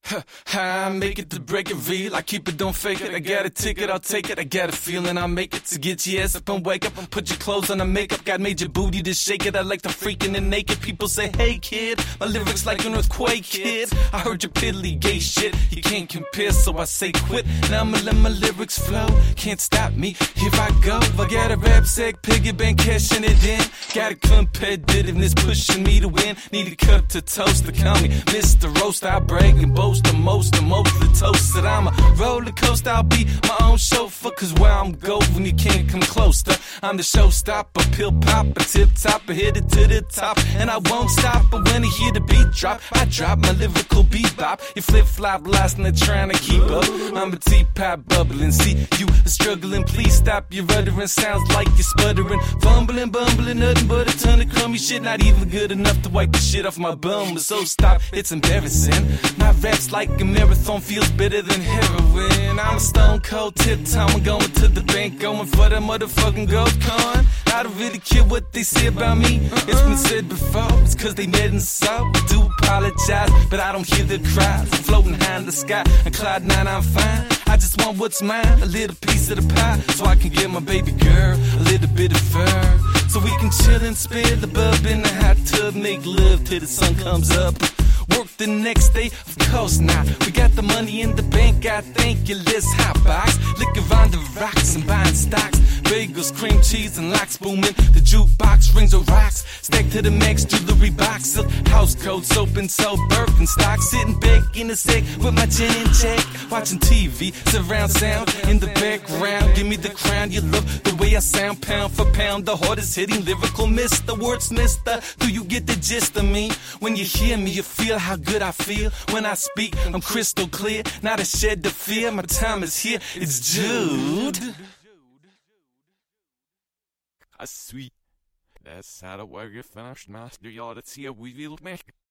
I make it to break it real. I keep it, don't fake it. I got a ticket, I'll take it. I got a feeling I'll make it to get your ass up and wake up and put your clothes on and makeup. Got major booty to shake it. I like the freaking and naked. People say, hey kid, my lyrics like an earthquake, kid. I heard your piddly gay shit. You can't compare, so I say quit. Now I'ma let my lyrics flow. Can't stop me. Here I go. I got a rap sack, piggy bank, cashing it in. Got a competitiveness pushing me to win. Need a cup to toast to call me Mr. Roast. I brag and boast the most the toast that I'm a roller coaster. I'll be my own chauffeur, cause where I'm going you can't come close to. I'm the showstopper, pill popper, tip topper, hit it to the top, and I won't stop. But when I hear the beat drop, I drop my lyrical bebop. You flip flop last night trying to keep up. I'm a teapot bubbling, see you struggling. Please stop your ruttering, sounds like you're sputtering, fumbling, bumbling, nothing but a ton of crummy shit. Not even good enough to wipe the shit off my bum. So stop, it's embarrassing. My rap's like a marathon, feels better than heroin. I'm a stone cold tip-top, I'm going to the bank, going for that motherfucking gold coin. I don't really care what they say about me. It's been said before, it's cause they met and saw. I do apologize, but I don't hear the cries. I'm floating high in the sky, and cloud nine, I'm fine. I just want what's mine, a little piece of the pie, so I can give my baby girl a little bit of fur, so we can chill and spill the bub in the hot tub, make love till the sun comes up. Work the next day, of course not. We got the money in the bank, I thank you, let's hot box. Lick around the rocks and buying stocks. Bagels, cream cheese, and locks booming. The jukebox rings of rocks. Stacked to the max, jewelry box. Silk house coat, soap and soap, Birkenstock. Sitting back in the sack with my chin in check. Watching TV, surround sound in the background. Give me the crown, you love the way I sound. Pound for pound, the hardest hitting lyrical Mr. Words, mister. Do you get the gist of me? When you hear me, you feel how good I feel. When I speak, I'm crystal clear. Not a shed to fear, my time is here. It's Jude. Sweet. That's how the warrior finished, master. Y'all, that's here we will make.